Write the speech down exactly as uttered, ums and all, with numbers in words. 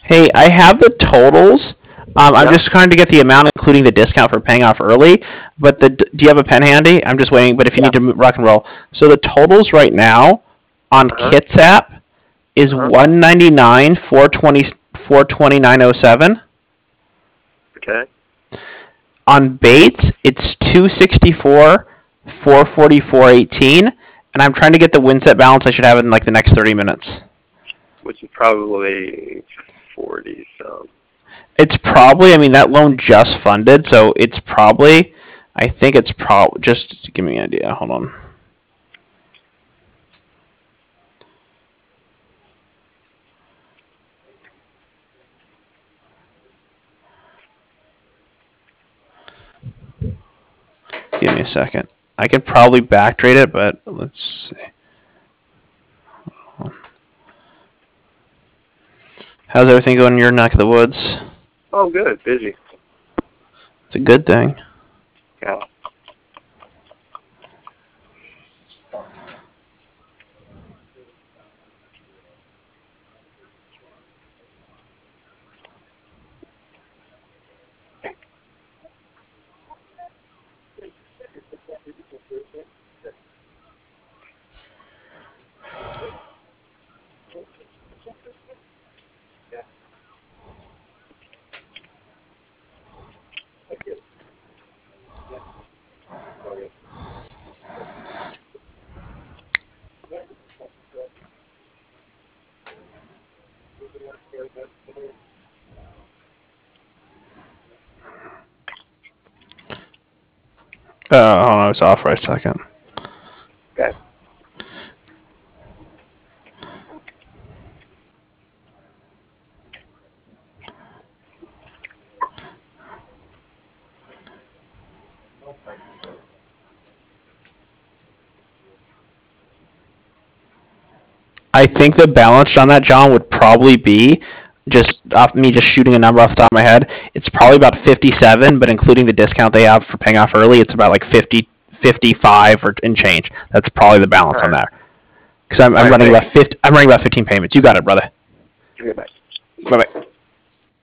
Hey, I have the totals. Um, I'm Yeah. just trying to get the amount, including the discount for paying off early. But the do you have a pen handy? I'm just waiting. But if you Yeah. need to mo- rock and roll, so the totals right now on Uh-huh. Kitsap is Uh-huh. one ninety nine, four twenty, four twenty nine oh seven. Okay. On Bates, it's two sixty four, four forty four eighteen. And I'm trying to get the win set balance. I should have it in like the next thirty minutes. Which is probably forty some. It's probably, I mean, that loan just funded, so it's probably, I think it's probably, just give me an idea. Hold on. Give me a second. I could probably backtrade it, but let's see. How's everything going in your neck of the woods? Oh, good. Busy. It's a good thing. Yeah. Uh, hold on, it's off for a second. Okay. I think the balance on that, John, would probably be just off me just shooting a number off the top of my head. It's probably about fifty-seven, but including the discount they have for paying off early, it's about like fifty, fifty-five or and change. That's probably the balance All on right. there. Because I'm, I'm All right. running about Thanks. fifty. I'm running about fifteen payments. You got it, brother. Give me a back. Bye bye.